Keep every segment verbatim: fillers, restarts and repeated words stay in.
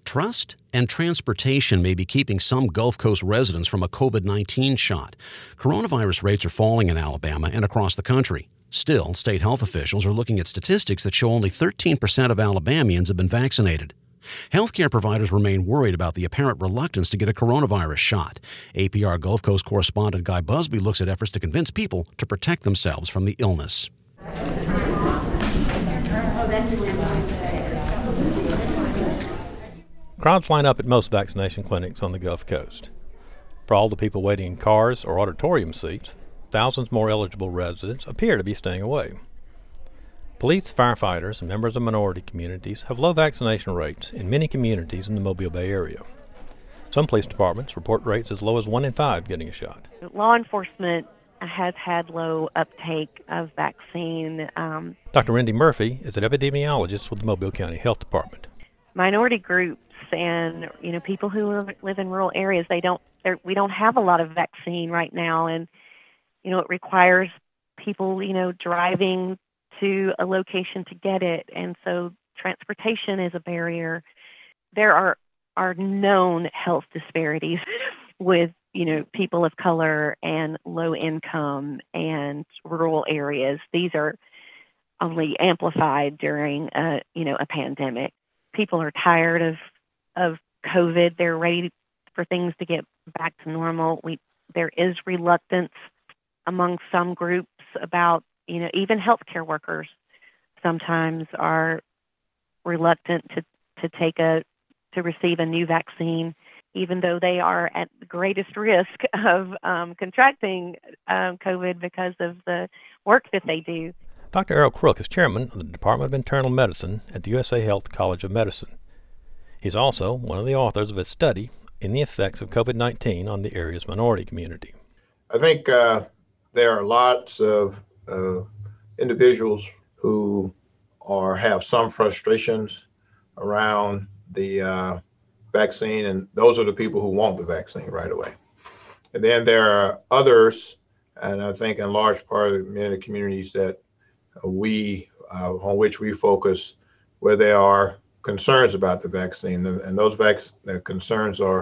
Trust and transportation may be keeping some Gulf Coast residents from a covid nineteen shot. Coronavirus rates are falling in Alabama and across the country. Still, state health officials are looking at statistics that show only thirteen percent of Alabamians have been vaccinated. Healthcare providers remain worried about the apparent reluctance to get a coronavirus shot. A P R Gulf Coast correspondent Guy Busby looks at efforts to convince people to protect themselves from the illness. Crowds line up at most vaccination clinics on the Gulf Coast. For all the people waiting in cars or auditorium seats, thousands more eligible residents appear to be staying away. Police, firefighters, and members of minority communities have low vaccination rates in many communities in the Mobile Bay area. Some police departments report rates as low as one in five getting a shot. Law enforcement has had low uptake of vaccine. Um, Doctor Randy Murphy is an epidemiologist with the Mobile County Health Department. Minority groups and you know people who live, live in rural areas, they don't. We don't have a lot of vaccine right now, and you know it requires people you know driving to a location to get it, and so transportation is a barrier. There are are known health disparities with you know people of color and low income and rural areas. These are only amplified during a you know a pandemic. People are tired of of COVID. They're ready for things to get back to normal. We there is reluctance among some groups about you know even healthcare workers sometimes are reluctant to to take a to receive a new vaccine, even though they are at the greatest risk of um, contracting um, COVID because of the work that they do. Doctor Errol Crook is chairman of the Department of Internal Medicine at the U S A Health College of Medicine. He's also one of the authors of a study in the effects of covid nineteen on the area's minority community. I think uh, there are lots of uh, individuals who are have some frustrations around the uh, vaccine, and those are the people who want the vaccine right away. And then there are others, and I think in large part of many of the communities that we uh, on which we focus, where there are concerns about the vaccine, and those vac- the concerns are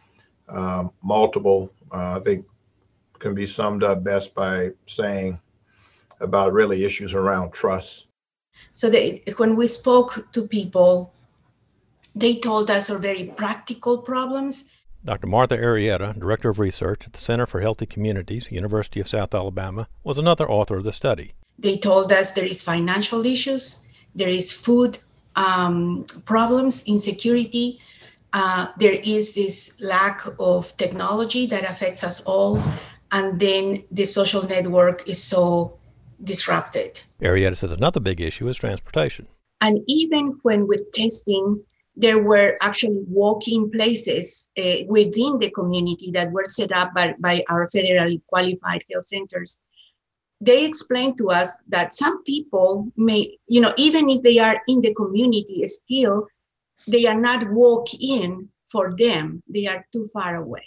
um, multiple. Uh, I think can be summed up best by saying about really issues around trust. So they, when we spoke to people, they told us are very practical problems. Doctor Martha Arrieta, Director of Research at the Center for Healthy Communities, University of South Alabama, was another author of the study. They told us there is financial issues, there is food um, problems, insecurity, uh, there is this lack of technology that affects us all, and then the social network is so disrupted. Arrieta says another big issue is transportation. And even when with testing, there were actually walk-in places uh, within the community that were set up by, by our federally qualified health centers. They explained to us that some people may, you know, even if they are in the community still, they are not walk-in for them. They are too far away.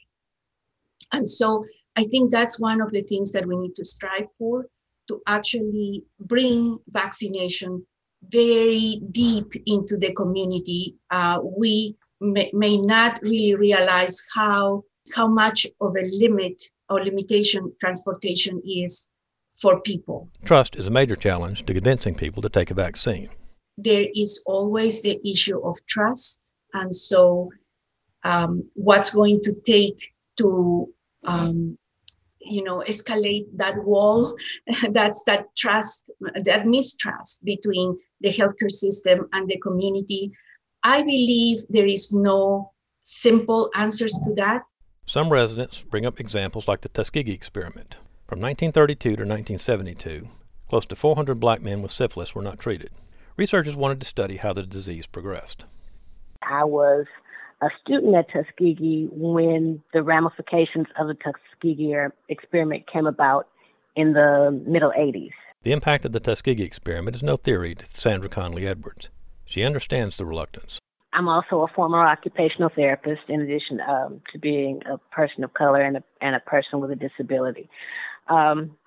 And so I think that's one of the things that we need to strive for, to actually bring vaccination very deep into the community. Uh, we may, may not really realize how, how much of a limit or limitation transportation is for people. Trust is a major challenge to convincing people to take a vaccine. There is always the issue of trust. And so um, what's going to take to, um, you know, escalate that wall, that's that trust, that mistrust between the healthcare system and the community. I believe there is no simple answers to that. Some residents bring up examples like the Tuskegee experiment. From nineteen thirty-two to nineteen seventy-two, close to four hundred black men with syphilis were not treated. Researchers wanted to study how the disease progressed. I was a student at Tuskegee when the ramifications of the Tuskegee experiment came about in the middle eighties. The impact of the Tuskegee experiment is no theory to Sandra Conley Edwards. She understands the reluctance. I'm also a former occupational therapist, in addition um, to being a person of color and a, and a person with a disability. Um,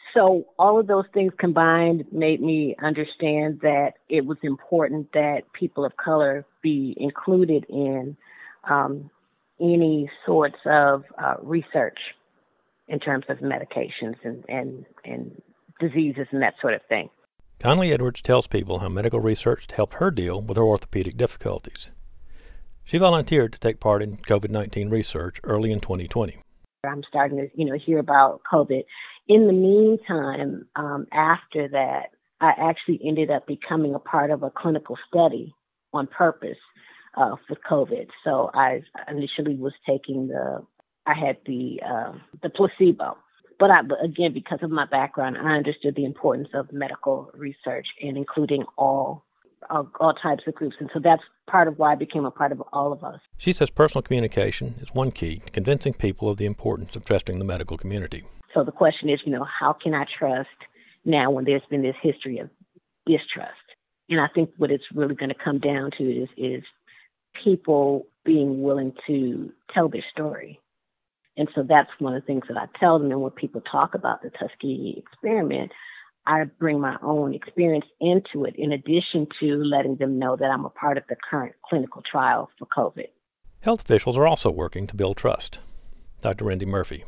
So all of those things combined made me understand that it was important that people of color be included in um, any sorts of uh, research in terms of medications and, and, and diseases and that sort of thing. Conley Edwards tells people how medical research helped her deal with her orthopedic difficulties. She volunteered to take part in COVID nineteen research early in twenty twenty. I'm starting to, you know, hear about COVID. In the meantime, um, after that, I actually ended up becoming a part of a clinical study on purpose uh, for COVID. So I initially was taking the, I had the uh, the placebo. But I, again, because of my background, I understood the importance of medical research and including all, all all types of groups. And so that's part of why I became a part of all of us. She says personal communication is one key to convincing people of the importance of trusting the medical community. So the question is, you know, how can I trust now when there's been this history of distrust? And I think what it's really going to come down to is, is people being willing to tell their story. And so that's one of the things that I tell them. And when people talk about the Tuskegee experiment, I bring my own experience into it, in addition to letting them know that I'm a part of the current clinical trial for COVID. Health officials are also working to build trust. Doctor Randy Murphy.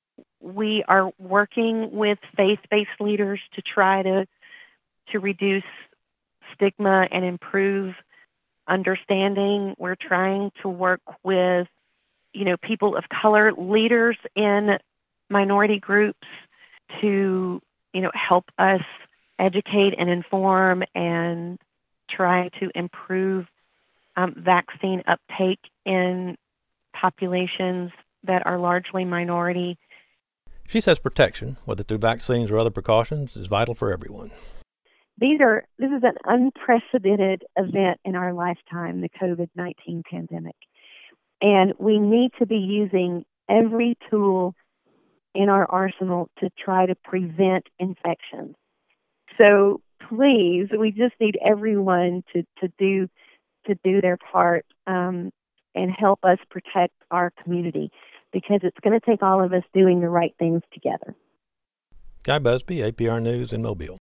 We are working with faith-based leaders to try to to reduce stigma and improve understanding. We're trying to work with, you know, people of color, leaders in minority groups to, you know, help us educate and inform and try to improve um, vaccine uptake in populations that are largely minority. She says protection, whether through vaccines or other precautions, is vital for everyone. These are this is an unprecedented event in our lifetime, the COVID nineteen pandemic. And we need to be using every tool in our arsenal to try to prevent infections. So please, we just need everyone to, to do to do their part um, and help us protect our community, because it's going to take all of us doing the right things together. Guy Busby, A P R News in Mobile.